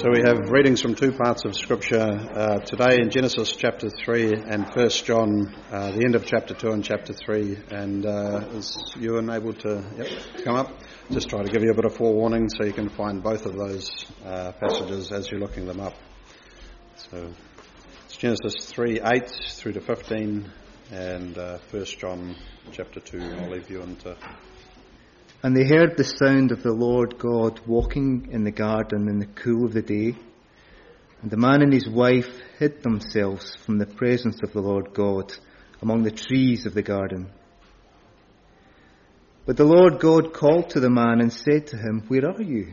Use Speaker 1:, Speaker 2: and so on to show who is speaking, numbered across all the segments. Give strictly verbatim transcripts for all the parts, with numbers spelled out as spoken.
Speaker 1: So we have readings from two parts of Scripture uh, today in Genesis chapter three and First John, uh, the end of chapter two and chapter three. And uh, is Ewan able to yep, come up? Just try to give you a bit of forewarning so you can find both of those uh, passages as you're looking them up. So it's Genesis three eight through to fifteen and uh, First John chapter two. I'll leave Ewan to...
Speaker 2: And they heard the sound of the Lord God walking in the garden in the cool of the day. And the man and his wife hid themselves from the presence of the Lord God among the trees of the garden. But the Lord God called to the man and said to him, "Where are you?"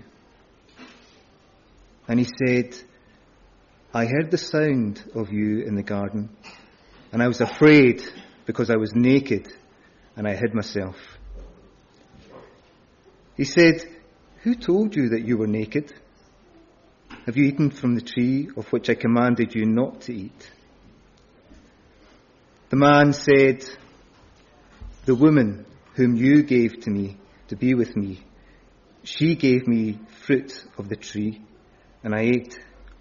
Speaker 2: And he said, "I heard the sound of you in the garden, and I was afraid because I was naked, and I hid myself." He said, "Who told you that you were naked? Have you eaten from the tree of which I commanded you not to eat?" The man said, "The woman whom you gave to me to be with me, she gave me fruit of the tree, and I ate."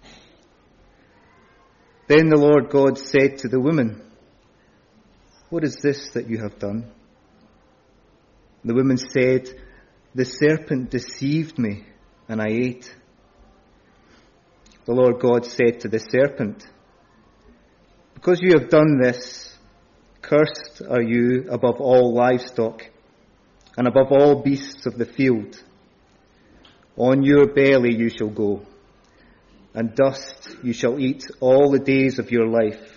Speaker 2: Then the Lord God said to the woman, "What is this that you have done?" The woman said, "The serpent deceived me, and I ate." The Lord God said to the serpent, "Because you have done this, cursed are you above all livestock, and above all beasts of the field. On your belly you shall go, and dust you shall eat all the days of your life.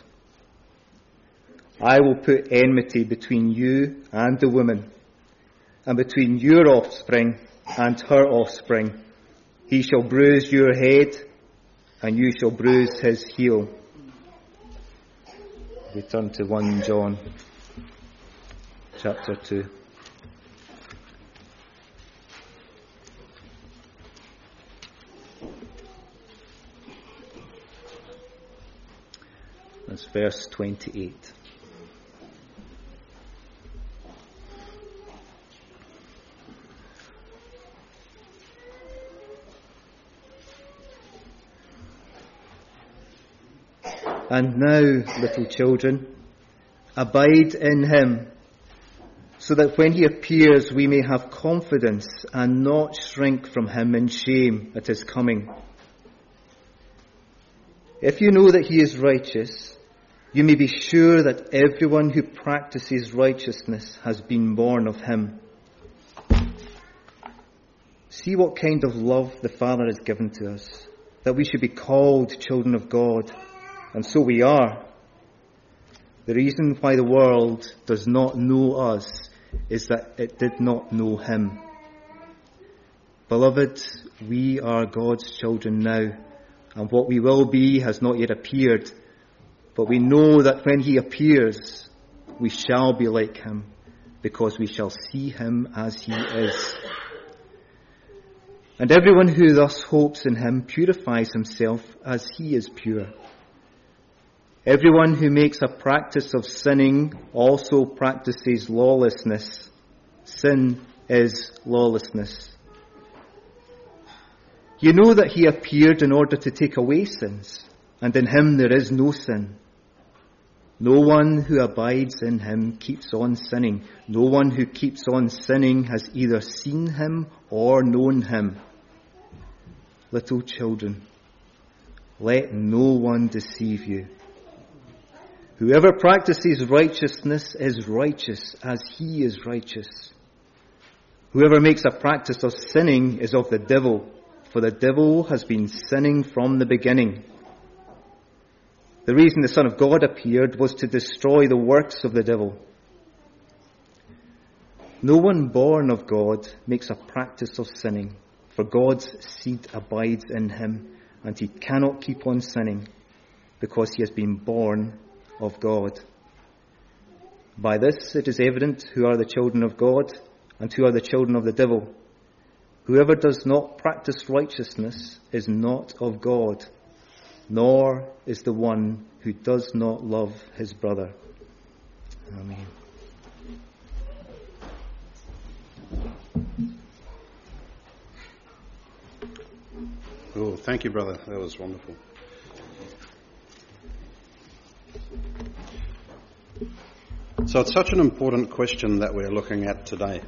Speaker 2: I will put enmity between you and the woman, and between your offspring and her offspring. He shall bruise your head, and you shall bruise his heel." We turn to First John, chapter two. That's verse twenty-eight. "And now, little children, abide in him, so that when he appears we may have confidence and not shrink from him in shame at his coming. If you know that he is righteous, you may be sure that everyone who practices righteousness has been born of him. See what kind of love the Father has given to us, that we should be called children of God. And so we are. The reason why the world does not know us is that it did not know him. Beloved, we are God's children now, and what we will be has not yet appeared. But we know that when he appears, we shall be like him, because we shall see him as he is. And everyone who thus hopes in him purifies himself as he is pure. Everyone who makes a practice of sinning also practices lawlessness. Sin is lawlessness. You know that he appeared in order to take away sins, and in him there is no sin. No one who abides in him keeps on sinning. No one who keeps on sinning has either seen him or known him. Little children, let no one deceive you. Whoever practices righteousness is righteous as he is righteous. Whoever makes a practice of sinning is of the devil, for the devil has been sinning from the beginning. The reason the Son of God appeared was to destroy the works of the devil. No one born of God makes a practice of sinning, for God's seed abides in him, and he cannot keep on sinning, because he has been born of God. By this it is evident who are the children of God and who are the children of the devil. Whoever does not practice righteousness is not of God, nor is the one who does not love his brother." Amen.
Speaker 1: Oh, thank you, brother. That was wonderful. So it's such an important question that we're looking at today.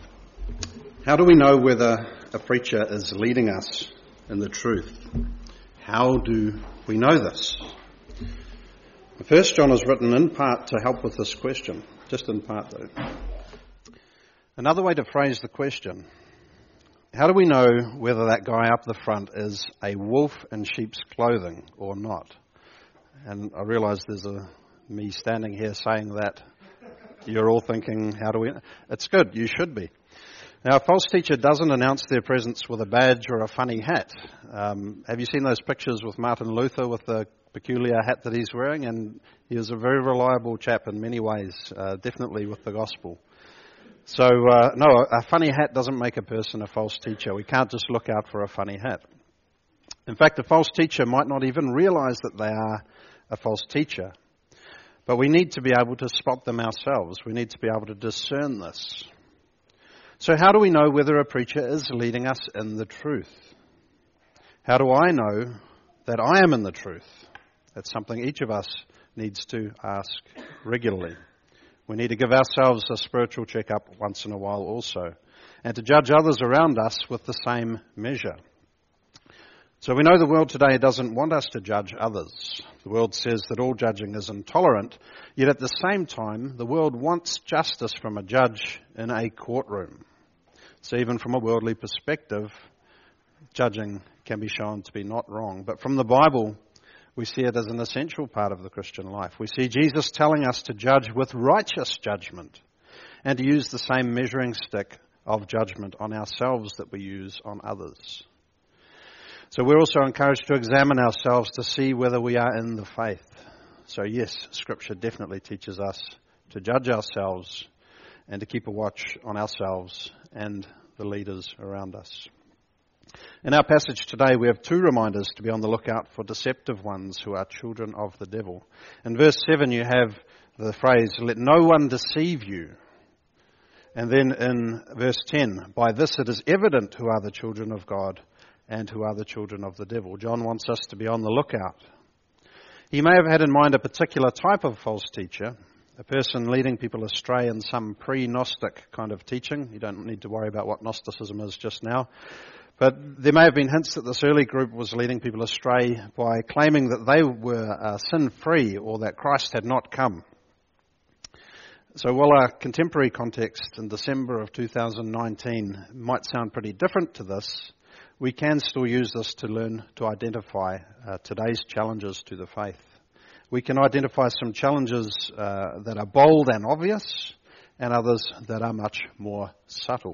Speaker 1: How do we know whether a preacher is leading us in the truth? How do we know this? First John is written in part to help with this question, just in part though. Another way to phrase the question: how do we know whether that guy up the front is a wolf in sheep's clothing or not? And I realise there's a me standing here saying that. You're all thinking, how do we... It's good, you should be. Now, a false teacher doesn't announce their presence with a badge or a funny hat. Um, have you seen those pictures with Martin Luther with the peculiar hat that he's wearing? And he was a very reliable chap in many ways, uh, definitely with the gospel. So, uh, no, a funny hat doesn't make a person a false teacher. We can't just look out for a funny hat. In fact, a false teacher might not even realize that they are a false teacher. But we need to be able to spot them ourselves. We need to be able to discern this. So how do we know whether a preacher is leading us in the truth? How do I know that I am in the truth? That's something each of us needs to ask regularly. We need to give ourselves a spiritual checkup once in a while also, and to judge others around us with the same measure. So we know the world today doesn't want us to judge others. The world says that all judging is intolerant, yet at the same time, the world wants justice from a judge in a courtroom. So even from a worldly perspective, judging can be shown to be not wrong. But from the Bible, we see it as an essential part of the Christian life. We see Jesus telling us to judge with righteous judgment and to use the same measuring stick of judgment on ourselves that we use on others. So we're also encouraged to examine ourselves to see whether we are in the faith. So yes, Scripture definitely teaches us to judge ourselves and to keep a watch on ourselves and the leaders around us. In our passage today, we have two reminders to be on the lookout for deceptive ones who are children of the devil. In verse seven, you have the phrase, "Let no one deceive you." And then in verse ten, "By this it is evident who are the children of God and who are the children of the devil." John wants us to be on the lookout. He may have had in mind a particular type of false teacher, a person leading people astray in some pre-Gnostic kind of teaching. You don't need to worry about what Gnosticism is just now. But there may have been hints that this early group was leading people astray by claiming that they were uh, sin-free or that Christ had not come. So while our contemporary context in December of two thousand nineteen might sound pretty different to this, we can still use this to learn to identify uh, today's challenges to the faith. We can identify some challenges uh, that are bold and obvious, and others that are much more subtle.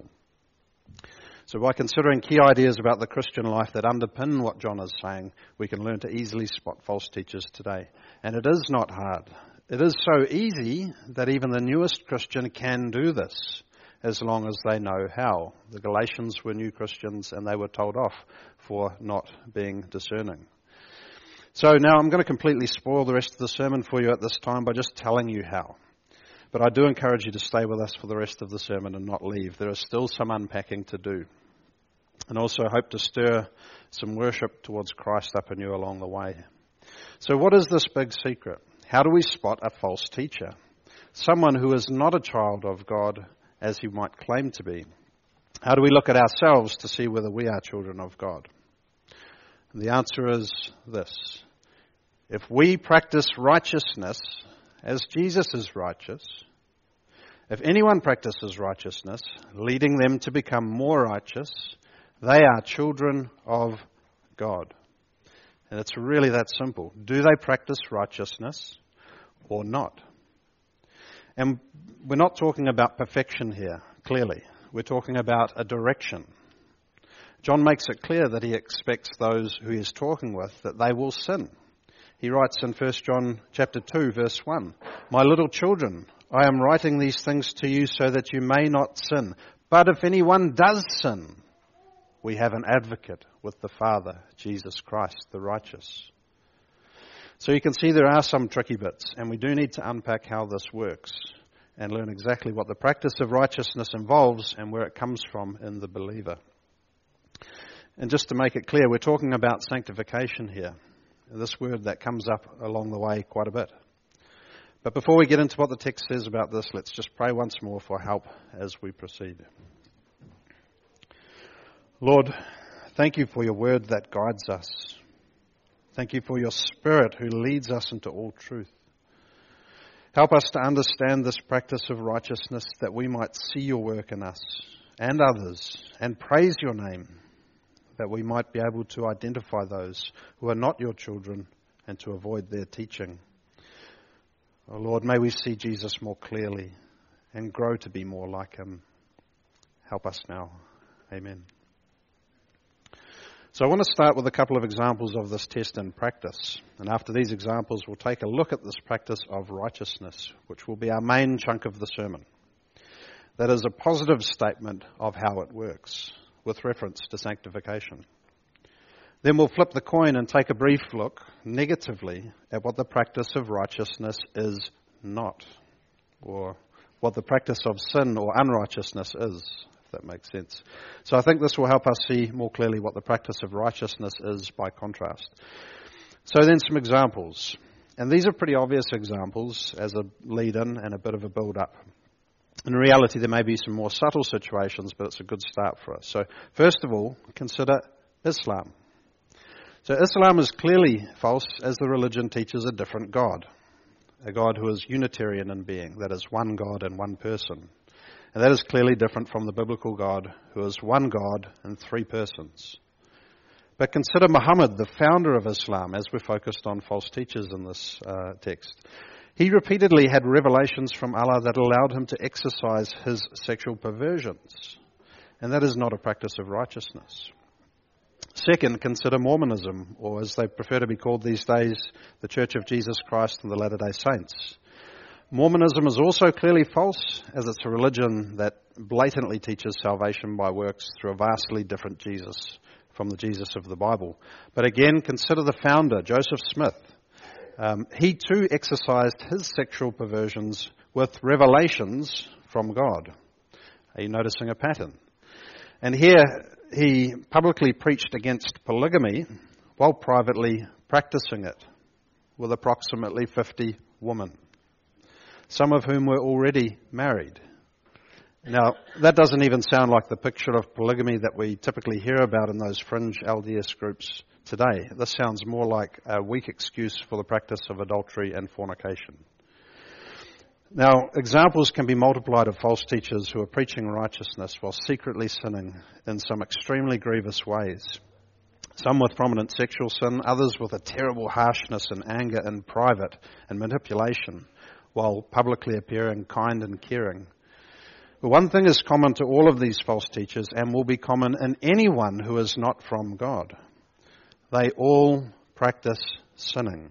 Speaker 1: So by considering key ideas about the Christian life that underpin what John is saying, we can learn to easily spot false teachers today. And it is not hard. It is so easy that even the newest Christian can do this, as long as they know how. The Galatians were new Christians and they were told off for not being discerning. So now I'm going to completely spoil the rest of the sermon for you at this time by just telling you how. But I do encourage you to stay with us for the rest of the sermon and not leave. There is still some unpacking to do. And also hope to stir some worship towards Christ up in you along the way. So what is this big secret? How do we spot a false teacher? Someone who is not a child of God as he might claim to be. How do we look at ourselves to see whether we are children of God? And the answer is this. If we practice righteousness as Jesus is righteous, if anyone practices righteousness, leading them to become more righteous, they are children of God. And it's really that simple. Do they practice righteousness or not? And we're not talking about perfection here, clearly. We're talking about a direction. John makes it clear that he expects those who he is talking with that they will sin. He writes in First John chapter two, verse one, "My little children, I am writing these things to you so that you may not sin. But if anyone does sin, we have an advocate with the Father, Jesus Christ, the righteous." So you can see there are some tricky bits, and we do need to unpack how this works and learn exactly what the practice of righteousness involves and where it comes from in the believer. And just to make it clear, we're talking about sanctification here. This word that comes up along the way quite a bit. But before we get into what the text says about this, let's just pray once more for help as we proceed. Lord, thank you for your word that guides us. Thank you for your Spirit who leads us into all truth. Help us to understand this practice of righteousness that we might see your work in us and others and praise your name, that we might be able to identify those who are not your children and to avoid their teaching. Oh Lord, may we see Jesus more clearly and grow to be more like him. Help us now. Amen. So I want to start with a couple of examples of this test in practice. And after these examples, we'll take a look at this practice of righteousness, which will be our main chunk of the sermon. That is a positive statement of how it works, with reference to sanctification. Then we'll flip the coin and take a brief look, negatively, at what the practice of righteousness is not, or what the practice of sin or unrighteousness is, if that makes sense. So I think this will help us see more clearly what the practice of righteousness is by contrast. So then some examples. And these are pretty obvious examples as a lead-in and a bit of a build-up. In reality, there may be some more subtle situations, but it's a good start for us. So first of all, consider Islam. So Islam is clearly false, as the religion teaches a different God, a God who is Unitarian in being, that is one God and one person. And that is clearly different from the biblical God, who is one God and three persons. But consider Muhammad, the founder of Islam, as we're focused on false teachers in this uh, text. He repeatedly had revelations from Allah that allowed him to exercise his sexual perversions. And that is not a practice of righteousness. Second, consider Mormonism, or as they prefer to be called these days, the Church of Jesus Christ and the Latter-day Saints. Mormonism is also clearly false, as it's a religion that blatantly teaches salvation by works through a vastly different Jesus from the Jesus of the Bible. But again, consider the founder, Joseph Smith. Um, he too exercised his sexual perversions with revelations from God. Are you noticing a pattern? And here he publicly preached against polygamy while privately practicing it with approximately fifty women, some of whom were already married. Now, that doesn't even sound like the picture of polygamy that we typically hear about in those fringe L D S groups today. This sounds more like a weak excuse for the practice of adultery and fornication. Now, examples can be multiplied of false teachers who are preaching righteousness while secretly sinning in some extremely grievous ways. Some with prominent sexual sin, others with a terrible harshness and anger in private and manipulation, while publicly appearing kind and caring. But one thing is common to all of these false teachers and will be common in anyone who is not from God. They all practice sinning,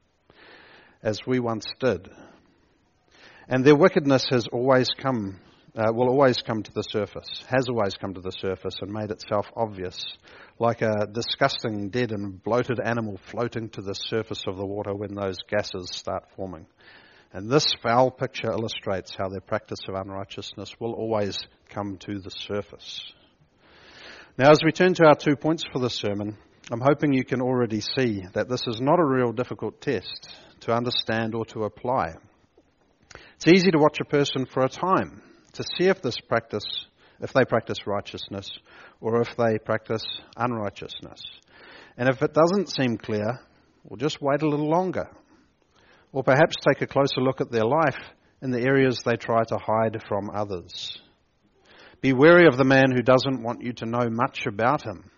Speaker 1: as we once did. And their wickedness has always come, uh, will always come to the surface, has always come to the surface and made itself obvious, like a disgusting dead and bloated animal floating to the surface of the water when those gases start forming. And this foul picture illustrates how their practice of unrighteousness will always come to the surface. Now, as we turn to our two points for the sermon, I'm hoping you can already see that this is not a real difficult test to understand or to apply. It's easy to watch a person for a time to see if this practice, if they practice righteousness or if they practice unrighteousness. And if it doesn't seem clear, we'll just wait a little longer. Or perhaps take a closer look at their life in the areas they try to hide from others. Be wary of the man who doesn't want you to know much about him.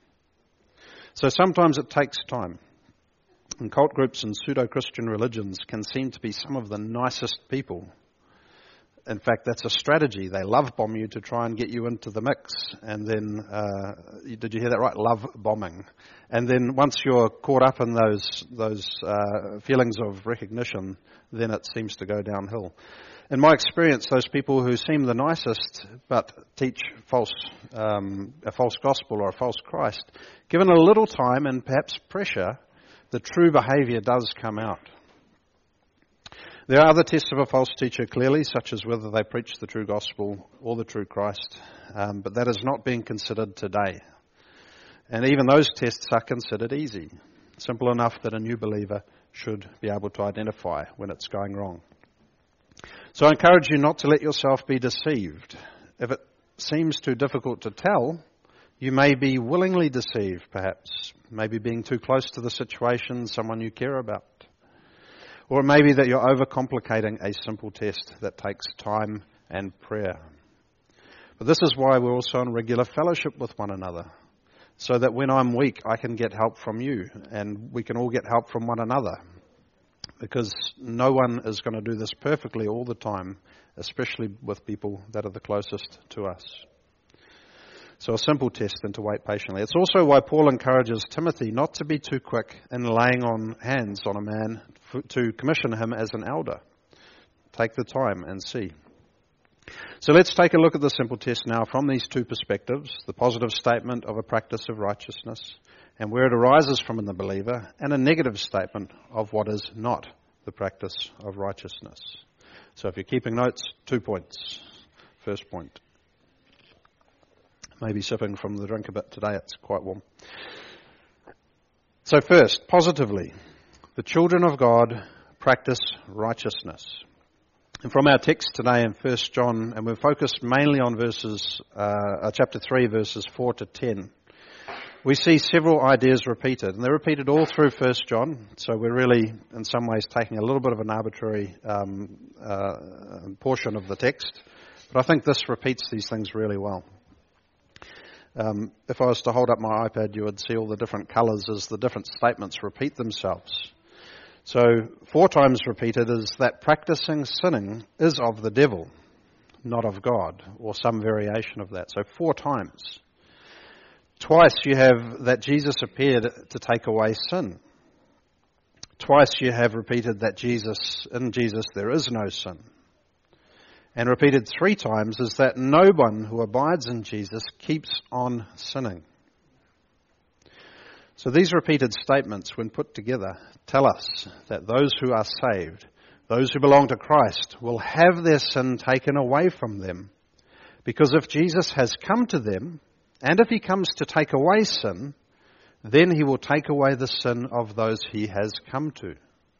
Speaker 1: So sometimes it takes time. And cult groups and pseudo-Christian religions can seem to be some of the nicest people. In fact, that's a strategy. They love bomb you to try and get you into the mix. And then, uh, did you hear that right? Love bombing. And then once you're caught up in those those uh, feelings of recognition, then it seems to go downhill. In my experience, those people who seem the nicest but teach false um, a false gospel or a false Christ, given a little time and perhaps pressure, the true behavior does come out. There are other tests of a false teacher, clearly, such as whether they preach the true gospel or the true Christ, um, but that is not being considered today. And even those tests are considered easy, simple enough that a new believer should be able to identify when it's going wrong. So I encourage you not to let yourself be deceived. If it seems too difficult to tell, you may be willingly deceived, perhaps, maybe being too close to the situation, someone you care about. Or it may be that you're overcomplicating a simple test that takes time and prayer. But this is why we're also in regular fellowship with one another, so that when I'm weak, I can get help from you, and we can all get help from one another. Because no one is going to do this perfectly all the time, especially with people that are the closest to us. So a simple test and to wait patiently. It's also why Paul encourages Timothy not to be too quick in laying on hands on a man to commission him as an elder. Take the time and see. So let's take a look at the simple test now from these two perspectives, the positive statement of a practice of righteousness and where it arises from in the believer, and a negative statement of what is not the practice of righteousness. So if you're keeping notes, two points. First point. Maybe sipping from the drink a bit today, it's quite warm. So first, positively, the children of God practice righteousness. And from our text today in First John, and we're focused mainly on verses, uh, chapter three, verses four to ten, we see several ideas repeated, and they're repeated all through First John, so we're really, in some ways, taking a little bit of an arbitrary um, uh, portion of the text, but I think this repeats these things really well. Um, if I was to hold up my iPad, you would see all the different colours as the different statements repeat themselves. So, four times repeated is that practicing sinning is of the devil, not of God, or some variation of that. So, four times. Twice you have that Jesus appeared to take away sin. Twice you have repeated that Jesus, in Jesus there is no sin. And repeated three times is that no one who abides in Jesus keeps on sinning. So these repeated statements, when put together, tell us that those who are saved, those who belong to Christ, will have their sin taken away from them. Because if Jesus has come to them, and if he comes to take away sin, then he will take away the sin of those he has come to.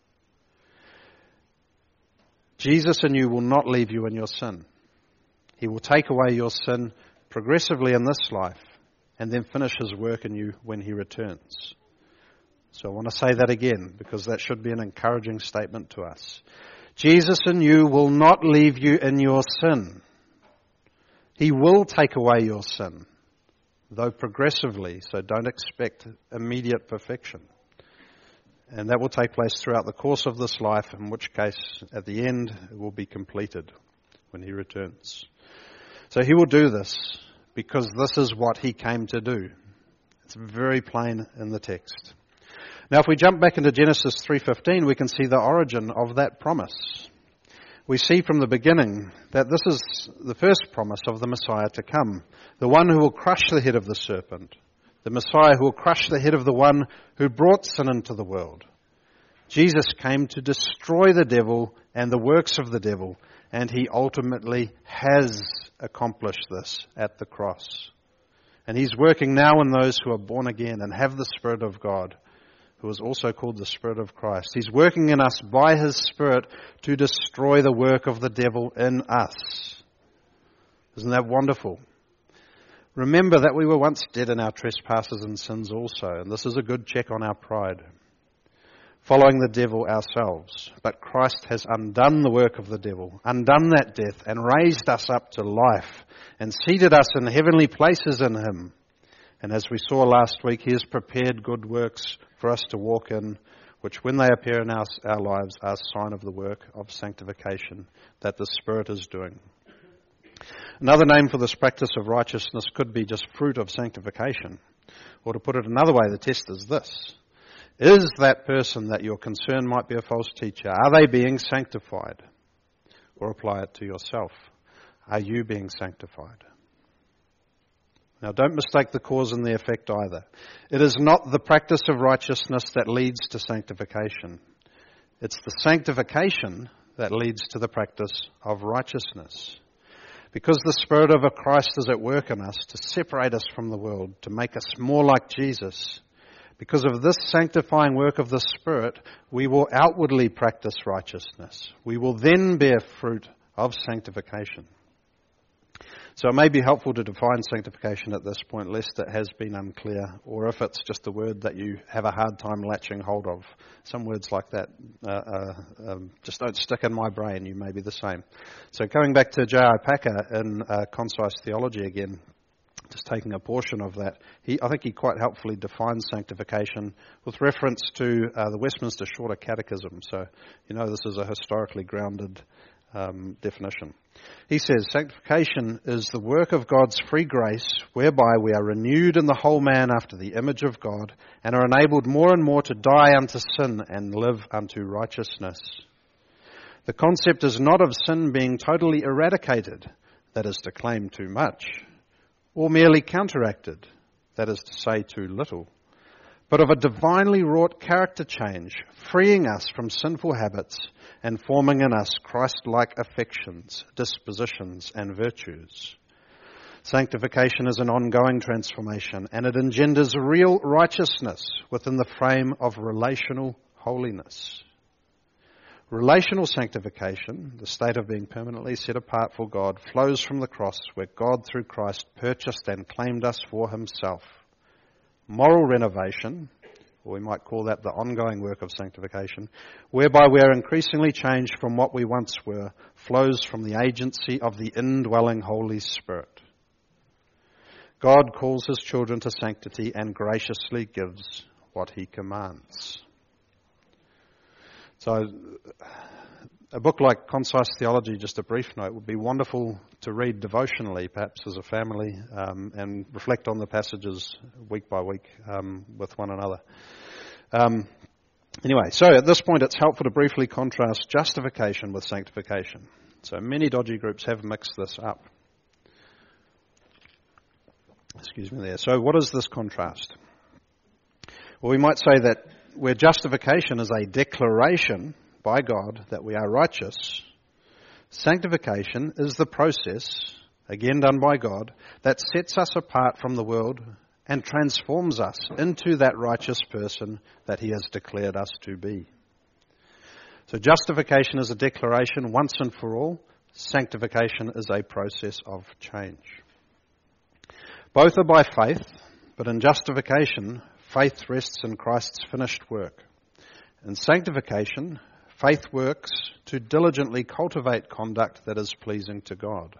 Speaker 1: Jesus in you will not leave you in your sin. He will take away your sin progressively in this life and then finish his work in you when he returns. So I want to say that again because that should be an encouraging statement to us. Jesus in you will not leave you in your sin. He will take away your sin, though progressively, so don't expect immediate perfection. And that will take place throughout the course of this life, in which case, at the end, it will be completed when he returns. So he will do this because this is what he came to do. It's very plain in the text. Now, if we jump back into Genesis three fifteen, we can see the origin of that promise. We see from the beginning that this is the first promise of the Messiah to come, the one who will crush the head of the serpent, the Messiah who will crush the head of the one who brought sin into the world. Jesus came to destroy the devil and the works of the devil, and he ultimately has accomplished this at the cross. And he's working now in those who are born again and have the Spirit of God, who is also called the Spirit of Christ. He's working in us by his Spirit to destroy the work of the devil in us. Isn't that wonderful? Remember that we were once dead in our trespasses and sins also, and this is a good check on our pride. Following the devil ourselves. But Christ has undone the work of the devil, undone that death, and raised us up to life, and seated us in heavenly places in him. And as we saw last week, he has prepared good works for us to walk in, which when they appear in our, our lives are a sign of the work of sanctification that the Spirit is doing. Another name for this practice of righteousness could be just fruit of sanctification. Or to put it another way, the test is this. Is that person that you're concerned might be a false teacher, are they being sanctified? Or apply it to yourself. Are you being sanctified? Now don't mistake the cause and the effect either. It is not the practice of righteousness that leads to sanctification. It's the sanctification that leads to the practice of righteousness. Because the Spirit of Christ is at work in us to separate us from the world, to make us more like Jesus. Because of this sanctifying work of the Spirit, we will outwardly practice righteousness. We will then bear fruit of sanctification. So it may be helpful to define sanctification at this point, lest it has been unclear, or if it's just a word that you have a hard time latching hold of. Some words like that uh, uh, um, just don't stick in my brain. You may be the same. So going back to J I Packer in uh, Concise Theology again, just taking a portion of that, he, I think he quite helpfully defines sanctification with reference to uh, the Westminster Shorter Catechism. So, you know, this is a historically grounded um, definition. He says, sanctification is the work of God's free grace, whereby we are renewed in the whole man after the image of God, and are enabled more and more to die unto sin and live unto righteousness. The concept is not of sin being totally eradicated, that is to claim too much, or merely counteracted, that is to say too little, but of a divinely wrought character change, freeing us from sinful habits and forming in us Christ-like affections, dispositions, and virtues. Sanctification is an ongoing transformation, and it engenders real righteousness within the frame of relational holiness. Relational sanctification, the state of being permanently set apart for God, flows from the cross where God through Christ purchased and claimed us for himself. Moral renovation, or we might call that the ongoing work of sanctification, whereby we are increasingly changed from what we once were, flows from the agency of the indwelling Holy Spirit. God calls his children to sanctity and graciously gives what he commands. So a book like Concise Theology, just a brief note, would be wonderful to read devotionally, perhaps as a family, um, and reflect on the passages week by week um, with one another. Um, anyway, so at this point it's helpful to briefly contrast justification with sanctification. So many dodgy groups have mixed this up. Excuse me there. So what is this contrast? Well, we might say that where justification is a declaration by God that we are righteous, sanctification is the process, again done by God, that sets us apart from the world and transforms us into that righteous person that he has declared us to be. So justification is a declaration once and for all. Sanctification is a process of change. Both are by faith, but in justification, faith rests in Christ's finished work. In sanctification, faith works to diligently cultivate conduct that is pleasing to God.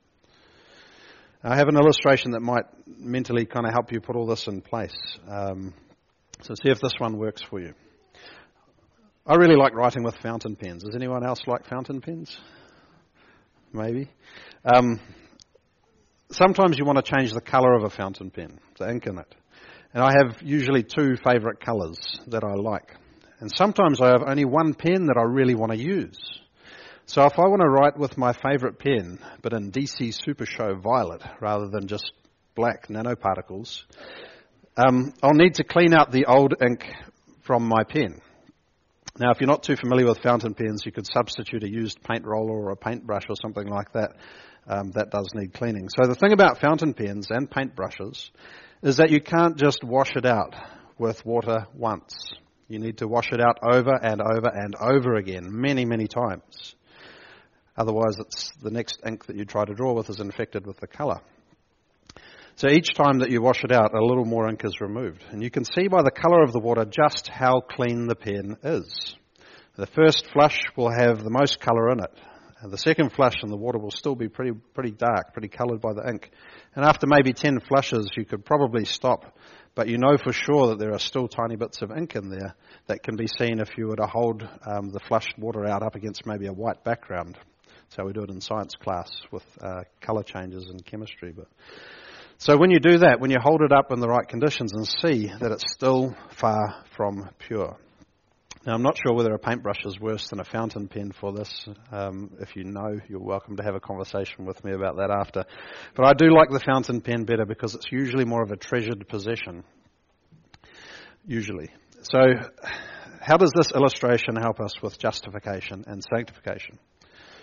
Speaker 1: I have an illustration that might mentally kind of help you put all this in place. Um, so see if this one works for you. I really like writing with fountain pens. Does anyone else like fountain pens? Maybe. Um, sometimes you want to change the colour of a fountain pen, the ink in it. And I have usually two favourite colours that I like. And sometimes I have only one pen that I really want to use. So if I want to write with my favourite pen, but in D C Super Show Violet, rather than just black nanoparticles, um, I'll need to clean out the old ink from my pen. Now, if you're not too familiar with fountain pens, you could substitute a used paint roller or a paintbrush or something like that. Um, that does need cleaning. So the thing about fountain pens and paintbrushes is that you can't just wash it out with water once. You need to wash it out over and over and over again, many, many times. Otherwise, it's the next ink that you try to draw with is infected with the colour. So each time that you wash it out, a little more ink is removed. And you can see by the colour of the water just how clean the pen is. The first flush will have the most colour in it. And the second flush and the water will still be pretty pretty dark, pretty coloured by the ink. And after maybe ten flushes, you could probably stop. But you know for sure that there are still tiny bits of ink in there that can be seen if you were to hold um, the flushed water out up against maybe a white background. That's how we do it in science class with uh, colour changes in chemistry. But so when you do that, when you hold it up in the right conditions and see that it's still far from pure. Now, I'm not sure whether a paintbrush is worse than a fountain pen for this. Um, if you know, you're welcome to have a conversation with me about that after. But I do like the fountain pen better because it's usually more of a treasured possession. Usually. So, how does this illustration help us with justification and sanctification?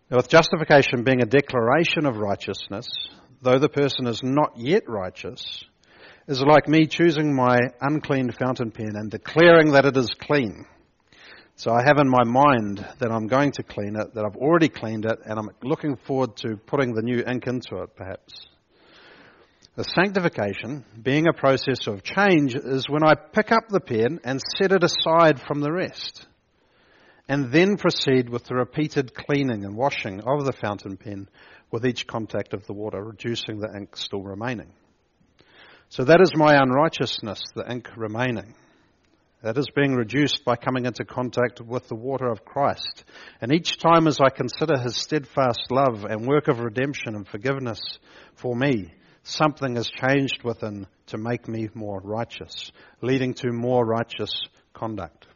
Speaker 1: Now, with justification being a declaration of righteousness, though the person is not yet righteous, is like me choosing my unclean fountain pen and declaring that it is clean. So I have in my mind that I'm going to clean it, that I've already cleaned it, and I'm looking forward to putting the new ink into it, perhaps. The sanctification, being a process of change, is when I pick up the pen and set it aside from the rest, and then proceed with the repeated cleaning and washing of the fountain pen with each contact of the water, reducing the ink still remaining. So that is my unrighteousness, the ink remaining. That is being reduced by coming into contact with the water of Christ. And each time as I consider his steadfast love and work of redemption and forgiveness for me, something has changed within to make me more righteous, leading to more righteous conduct.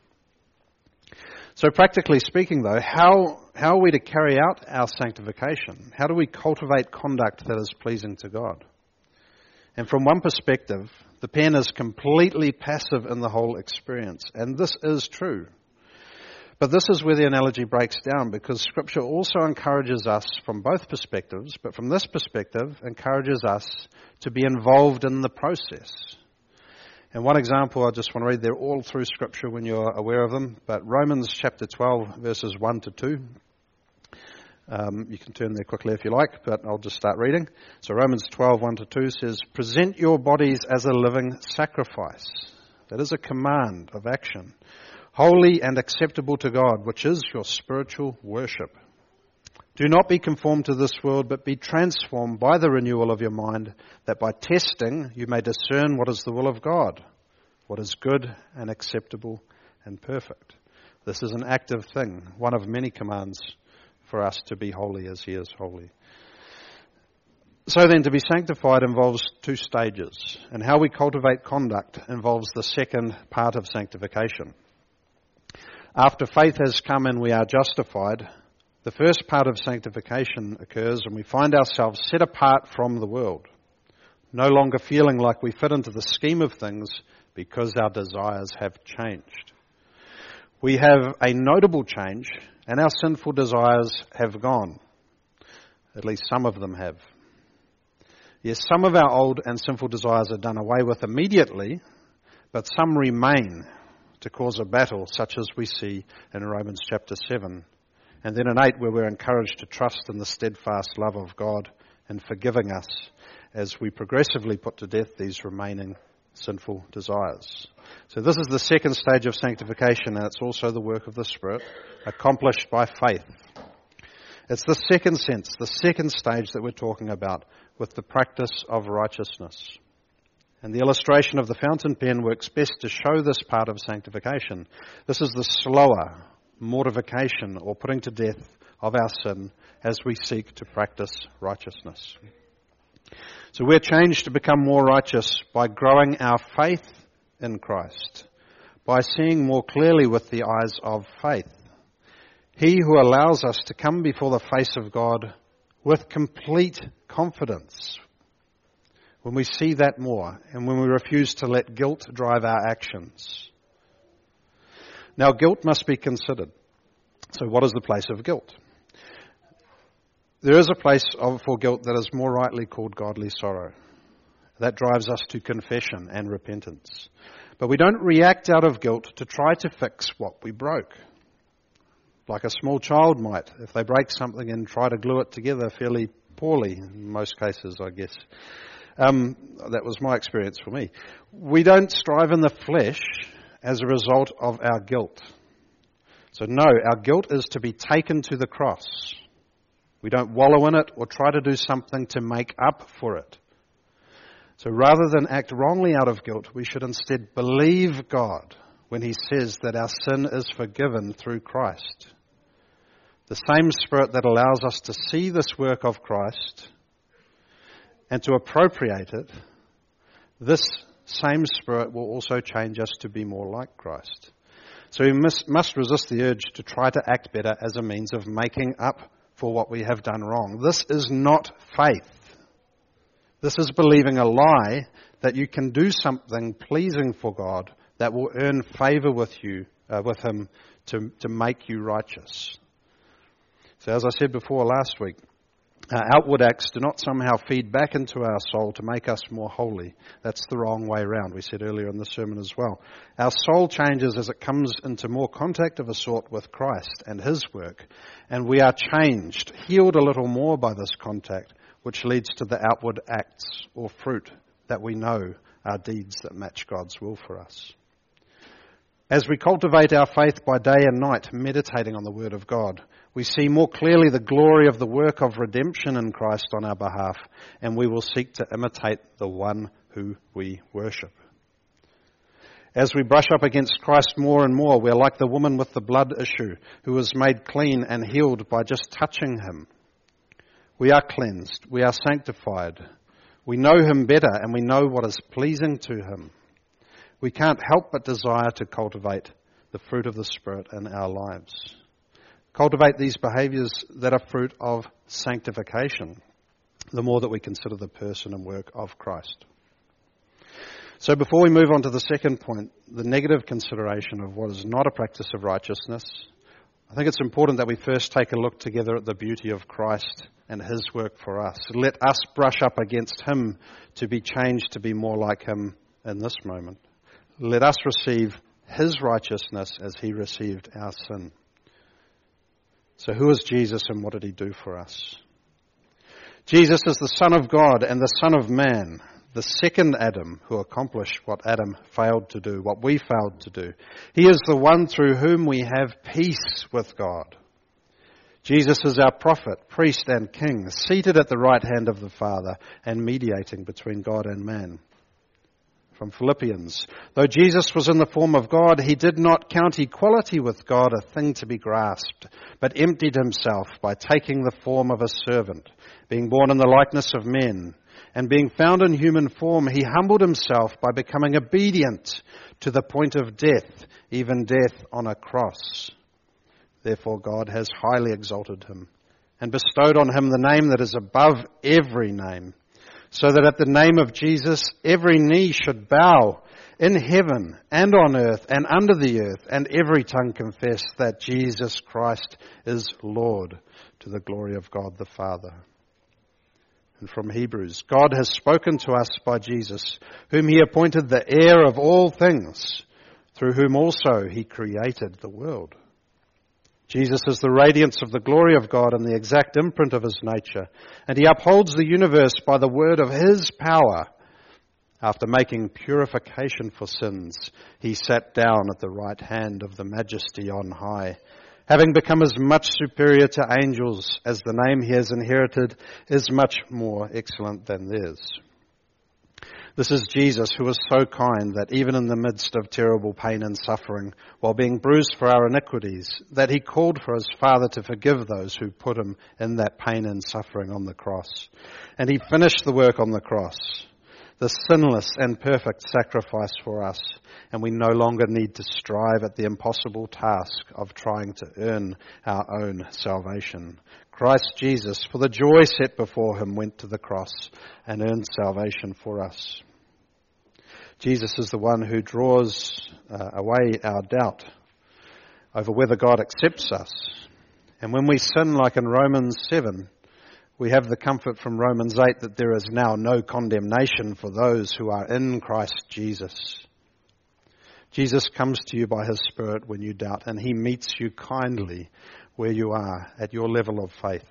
Speaker 1: So practically speaking though, how, how are we to carry out our sanctification? How do we cultivate conduct that is pleasing to God? And from one perspective, the pen is completely passive in the whole experience. And this is true. But this is where the analogy breaks down, because Scripture also encourages us from both perspectives, but from this perspective, encourages us to be involved in the process. And one example I just want to read, they're all through Scripture when you're aware of them, but Romans chapter twelve, verses one to two. Um, you can turn there quickly if you like, but I'll just start reading. So Romans twelve, one to two says, "Present your bodies as a living sacrifice." That is a command of action. "Holy and acceptable to God, which is your spiritual worship. Do not be conformed to this world, but be transformed by the renewal of your mind, that by testing you may discern what is the will of God, what is good and acceptable and perfect." This is an active thing, one of many commands for us to be holy as he is holy. So then, to be sanctified involves two stages, and how we cultivate conduct involves the second part of sanctification. After faith has come and we are justified, the first part of sanctification occurs and we find ourselves set apart from the world, no longer feeling like we fit into the scheme of things because our desires have changed. We have a notable change, and our sinful desires have gone. At least some of them have. Yes, some of our old and sinful desires are done away with immediately, but some remain to cause a battle, such as we see in Romans chapter seven. And then in eight, where we're encouraged to trust in the steadfast love of God in forgiving us as we progressively put to death these remaining sinful desires. So this is the second stage of sanctification, and it's also the work of the Spirit, accomplished by faith. It's the second sense, the second stage that we're talking about with the practice of righteousness. And the illustration of the fountain pen works best to show this part of sanctification. This is the slower mortification or putting to death of our sin as we seek to practice righteousness. So we're changed to become more righteous by growing our faith in Christ, by seeing more clearly with the eyes of faith. He who allows us to come before the face of God with complete confidence. When we see that more, and when we refuse to let guilt drive our actions. Now, guilt must be considered. So what is the place of guilt? There is a place of, for guilt that is more rightly called godly sorrow. That drives us to confession and repentance. But we don't react out of guilt to try to fix what we broke. Like a small child might, if they break something and try to glue it together fairly poorly, in most cases, I guess. Um, that was my experience for me. We don't strive in the flesh as a result of our guilt. So no, our guilt is to be taken to the cross. We don't wallow in it or try to do something to make up for it. So rather than act wrongly out of guilt, we should instead believe God when he says that our sin is forgiven through Christ. The same Spirit that allows us to see this work of Christ and to appropriate it, this same Spirit will also change us to be more like Christ. So we must, must resist the urge to try to act better as a means of making up for what we have done wrong. This is not faith. This is believing a lie that you can do something pleasing for God that will earn favour with you, uh, with him, to, to make you righteous. So as I said before last week, Uh, outward acts do not somehow feed back into our soul to make us more holy. That's the wrong way round, we said earlier in the sermon as well. Our soul changes as it comes into more contact of a sort with Christ and his work, and we are changed, healed a little more by this contact, which leads to the outward acts or fruit that we know are deeds that match God's will for us. As we cultivate our faith by day and night, meditating on the Word of God, we see more clearly the glory of the work of redemption in Christ on our behalf, and we will seek to imitate the one who we worship. As we brush up against Christ more and more, we're like the woman with the blood issue, who was made clean and healed by just touching him. We are cleansed, we are sanctified, we know him better, and we know what is pleasing to him. We can't help but desire to cultivate the fruit of the Spirit in our lives. Cultivate these behaviours that are fruit of sanctification, the more that we consider the person and work of Christ. So before we move on to the second point, the negative consideration of what is not a practice of righteousness, I think it's important that we first take a look together at the beauty of Christ and his work for us. Let us brush up against him to be changed to be more like him in this moment. Let us receive his righteousness as he received our sin. So who is Jesus and what did he do for us? Jesus is the Son of God and the Son of Man, the second Adam who accomplished what Adam failed to do, what we failed to do. He is the one through whom we have peace with God. Jesus is our prophet, priest and king, seated at the right hand of the Father and mediating between God and man. From Philippians, though Jesus was in the form of God, he did not count equality with God a thing to be grasped, but emptied himself by taking the form of a servant, being born in the likeness of men, and being found in human form, he humbled himself by becoming obedient to the point of death, even death on a cross. Therefore God has highly exalted him and bestowed on him the name that is above every name, so that at the name of Jesus every knee should bow in heaven and on earth and under the earth, and every tongue confess that Jesus Christ is Lord, to the glory of God the Father. And from Hebrews, God has spoken to us by Jesus, whom he appointed the heir of all things, through whom also he created the world. Jesus is the radiance of the glory of God and the exact imprint of his nature, and he upholds the universe by the word of his power. After making purification for sins, he sat down at the right hand of the Majesty on high, having become as much superior to angels as the name he has inherited is much more excellent than theirs. This is Jesus, who is so kind that even in the midst of terrible pain and suffering, while being bruised for our iniquities, that he called for his Father to forgive those who put him in that pain and suffering on the cross. And he finished the work on the cross, the sinless and perfect sacrifice for us, and we no longer need to strive at the impossible task of trying to earn our own salvation. Christ Jesus, for the joy set before him, went to the cross and earned salvation for us. Jesus is the one who draws uh, away our doubt over whether God accepts us. And when we sin, like in Romans seven, we have the comfort from Romans eight that there is now no condemnation for those who are in Christ Jesus. Jesus comes to you by his Spirit when you doubt, and he meets you kindly where you are at your level of faith.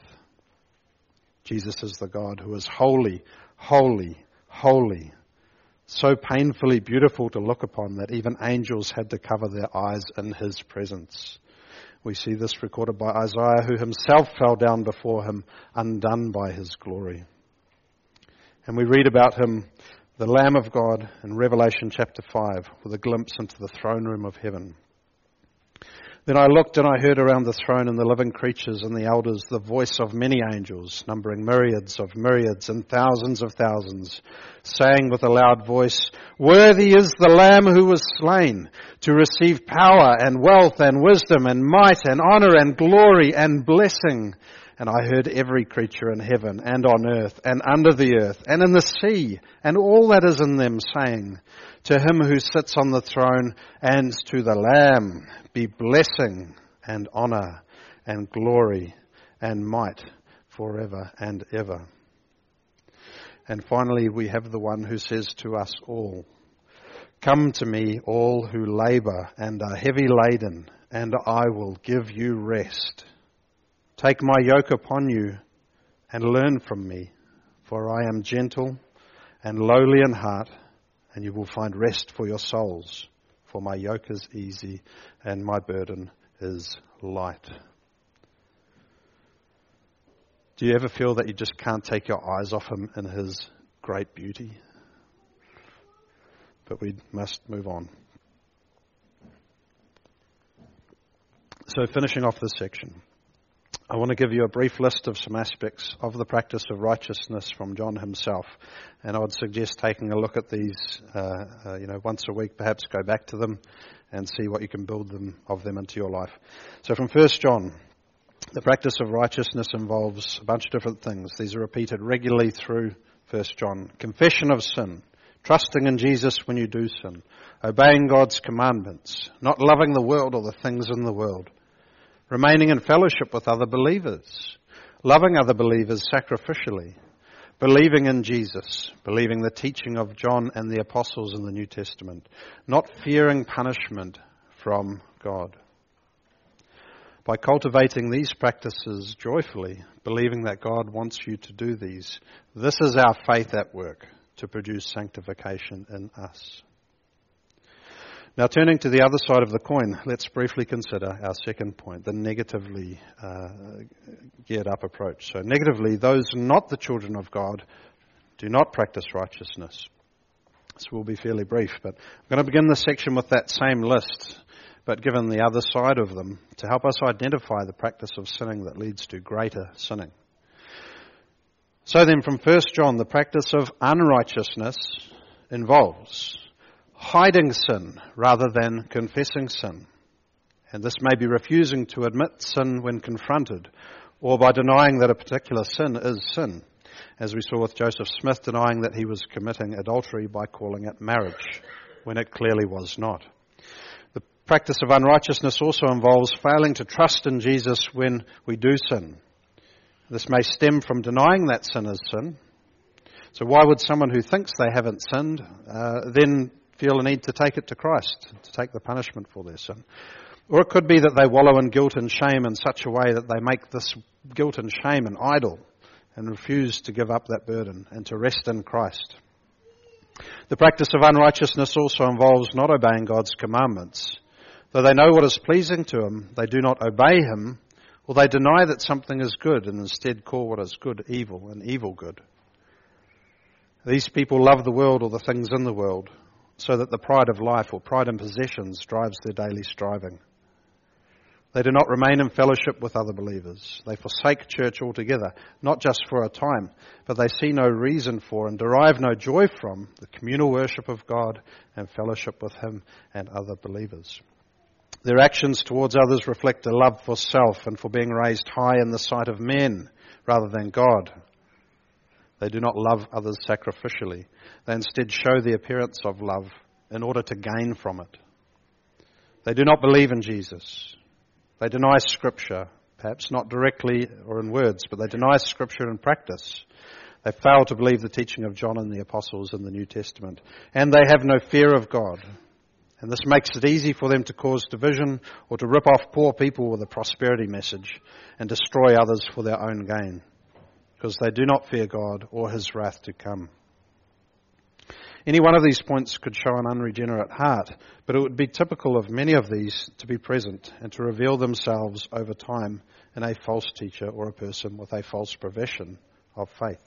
Speaker 1: Jesus is the God who is holy, holy, holy, so painfully beautiful to look upon that even angels had to cover their eyes in his presence. We see this recorded by Isaiah, who himself fell down before him, undone by his glory. And we read about him, the Lamb of God, in Revelation chapter five, with a glimpse into the throne room of heaven. Then I looked and I heard around the throne and the living creatures and the elders the voice of many angels, numbering myriads of myriads and thousands of thousands, saying with a loud voice, "Worthy is the Lamb who was slain to receive power and wealth and wisdom and might and honor and glory and blessing." And I heard every creature in heaven and on earth and under the earth and in the sea and all that is in them saying, "To him who sits on the throne and to the Lamb be blessing and honor and glory and might forever and ever. And finally, we have the one who says to us all, "Come to me, all who labour and are heavy laden, and I will give you rest. Take my yoke upon you and learn from me, for I am gentle and lowly in heart, and you will find rest for your souls. For my yoke is easy and my burden is light." Do you ever feel that you just can't take your eyes off him in his great beauty? But we must move on. So finishing off this section, I want to give you a brief list of some aspects of the practice of righteousness from John himself. And I would suggest taking a look at these, uh, uh, you know, once a week, perhaps go back to them and see what you can build them of them into your life. So from First John, the practice of righteousness involves a bunch of different things. These are repeated regularly through First John. Confession of sin, trusting in Jesus when you do sin, obeying God's commandments, not loving the world or the things in the world, remaining in fellowship with other believers, loving other believers sacrificially, believing in Jesus, believing the teaching of John and the apostles in the New Testament, not fearing punishment from God. By cultivating these practices joyfully, believing that God wants you to do these, this is our faith at work to produce sanctification in us. Now, turning to the other side of the coin, let's briefly consider our second point, the negatively uh, geared up approach. So negatively, those not the children of God do not practice righteousness. This will be fairly brief, but I'm going to begin this section with that same list, but given the other side of them, to help us identify the practice of sinning that leads to greater sinning. So then, from First John, the practice of unrighteousness involves hiding sin rather than confessing sin. And this may be refusing to admit sin when confronted, or by denying that a particular sin is sin, as we saw with Joseph Smith denying that he was committing adultery by calling it marriage, when it clearly was not. The practice of unrighteousness also involves failing to trust in Jesus when we do sin. This may stem from denying that sin is sin. So why would someone who thinks they haven't sinned uh, then feel a need to take it to Christ, to take the punishment for their sin? Or it could be that they wallow in guilt and shame in such a way that they make this guilt and shame an idol and refuse to give up that burden and to rest in Christ. The practice of unrighteousness also involves not obeying God's commandments. Though they know what is pleasing to Him, they do not obey Him, or they deny that something is good and instead call what is good evil and evil good. These people love the world or the things in the world, so that the pride of life or pride in possessions drives their daily striving. They do not remain in fellowship with other believers. They forsake church altogether, not just for a time, but they see no reason for and derive no joy from the communal worship of God and fellowship with Him and other believers. Their actions towards others reflect a love for self and for being raised high in the sight of men rather than God. They do not love others sacrificially. They instead show the appearance of love in order to gain from it. They do not believe in Jesus. They deny Scripture, perhaps not directly or in words, but they deny Scripture in practice. They fail to believe the teaching of John and the apostles in the New Testament. And they have no fear of God. And this makes it easy for them to cause division or to rip off poor people with a prosperity message and destroy others for their own gain, because they do not fear God or His wrath to come. Any one of these points could show an unregenerate heart, but it would be typical of many of these to be present and to reveal themselves over time in a false teacher or a person with a false profession of faith.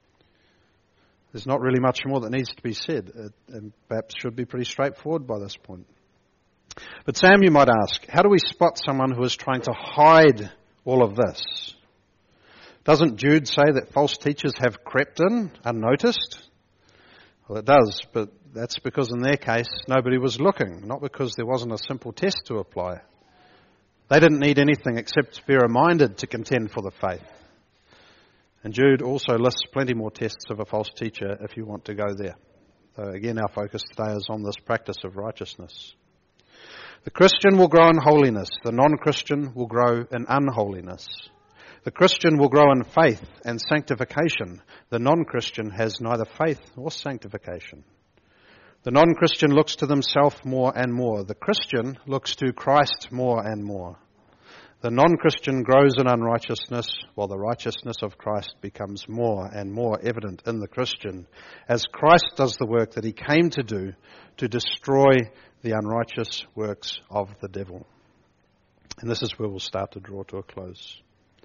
Speaker 1: There's not really much more that needs to be said. It, and perhaps should be pretty straightforward by this point. But Sam, you might ask, how do we spot someone who is trying to hide all of this? Doesn't Jude say that false teachers have crept in unnoticed? Well, it does, but that's because in their case, nobody was looking, not because there wasn't a simple test to apply. They didn't need anything except to be reminded to contend for the faith. And Jude also lists plenty more tests of a false teacher if you want to go there. So again, our focus today is on this practice of righteousness. The Christian will grow in holiness. The non-Christian will grow in unholiness. The Christian will grow in faith and sanctification. The non-Christian has neither faith or sanctification. The non-Christian looks to themselves more and more. The Christian looks to Christ more and more. The non-Christian grows in unrighteousness, while the righteousness of Christ becomes more and more evident in the Christian, as Christ does the work that he came to do to destroy the unrighteous works of the devil. And this is where we'll start to draw to a close.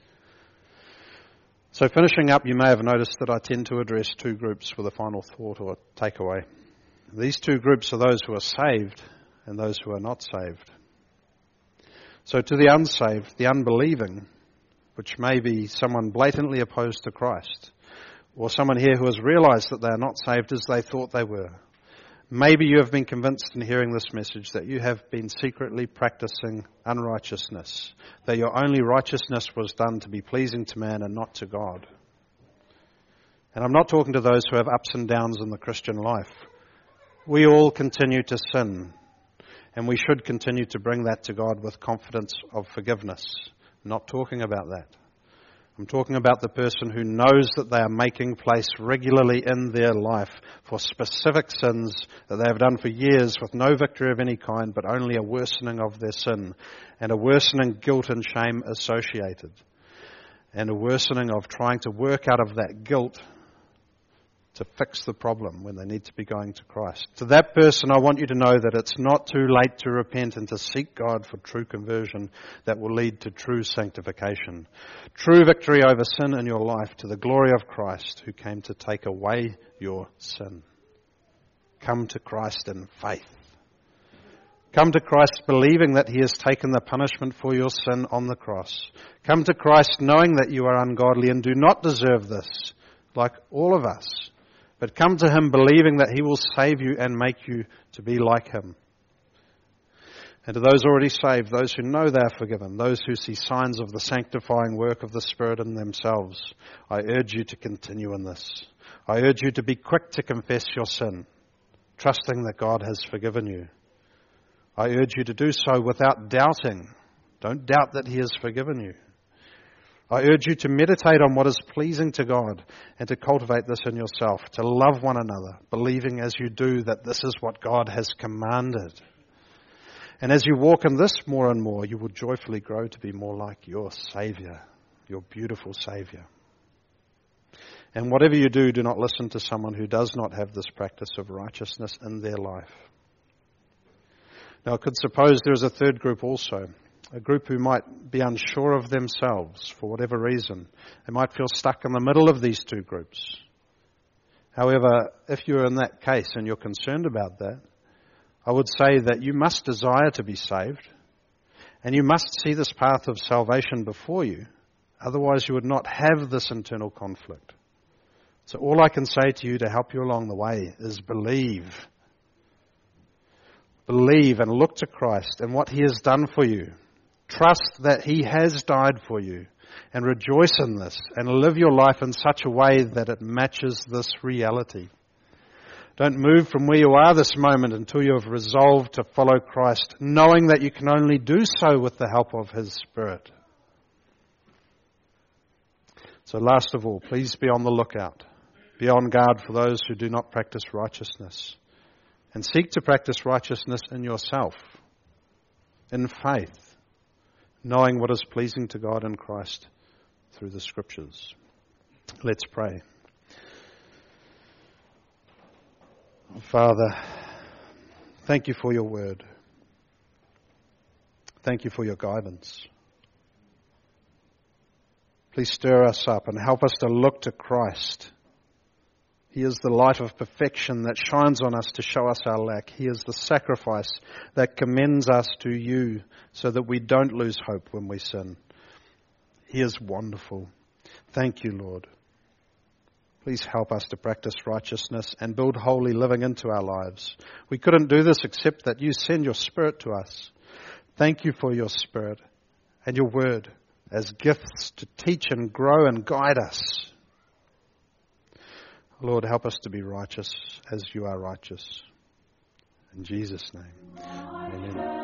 Speaker 1: So finishing up, you may have noticed that I tend to address two groups with a final thought or takeaway. These two groups are those who are saved and those who are not saved. So to the unsaved, the unbelieving, which may be someone blatantly opposed to Christ, or someone here who has realized that they are not saved as they thought they were. Maybe you have been convinced in hearing this message that you have been secretly practicing unrighteousness, that your only righteousness was done to be pleasing to man and not to God. And I'm not talking to those who have ups and downs in the Christian life. We all continue to sin. And we should continue to bring that to God with confidence of forgiveness. I'm not talking about that. I'm talking about the person who knows that they are making place regularly in their life for specific sins that they have done for years with no victory of any kind, but only a worsening of their sin and a worsening guilt and shame associated. And a worsening of trying to work out of that guilt to fix the problem when they need to be going to Christ. To that person, I want you to know that it's not too late to repent and to seek God for true conversion that will lead to true sanctification. True victory over sin in your life to the glory of Christ who came to take away your sin. Come to Christ in faith. Come to Christ believing that he has taken the punishment for your sin on the cross. Come to Christ knowing that you are ungodly and do not deserve this, like all of us. But come to him believing that he will save you and make you to be like him. And to those already saved, those who know they are forgiven, those who see signs of the sanctifying work of the Spirit in themselves, I urge you to continue in this. I urge you to be quick to confess your sin, trusting that God has forgiven you. I urge you to do so without doubting. Don't doubt that he has forgiven you. I urge you to meditate on what is pleasing to God and to cultivate this in yourself, to love one another, believing as you do that this is what God has commanded. And as you walk in this more and more, you will joyfully grow to be more like your Saviour, your beautiful Saviour. And whatever you do, do not listen to someone who does not have this practice of righteousness in their life. Now, I could suppose there is a third group also. A group who might be unsure of themselves for whatever reason. They might feel stuck in the middle of these two groups. However, if you're in that case and you're concerned about that, I would say that you must desire to be saved and you must see this path of salvation before you. Otherwise, you would not have this internal conflict. So all I can say to you to help you along the way is believe. Believe and look to Christ and what he has done for you. Trust that he has died for you and rejoice in this and live your life in such a way that it matches this reality. Don't move from where you are this moment until you have resolved to follow Christ, knowing that you can only do so with the help of his Spirit. So last of all, please be on the lookout. Be on guard for those who do not practice righteousness. And seek to practice righteousness in yourself, in faith, knowing what is pleasing to God in Christ through the Scriptures. Let's pray. Father, thank you for your word. Thank you for your guidance. Please stir us up and help us to look to Christ. He is the light of perfection that shines on us to show us our lack. He is the sacrifice that commends us to you so that we don't lose hope when we sin. He is wonderful. Thank you, Lord. Please help us to practice righteousness and build holy living into our lives. We couldn't do this except that you send your Spirit to us. Thank you for your Spirit and your word as gifts to teach and grow and guide us. Lord, help us to be righteous as you are righteous. In Jesus' name, amen.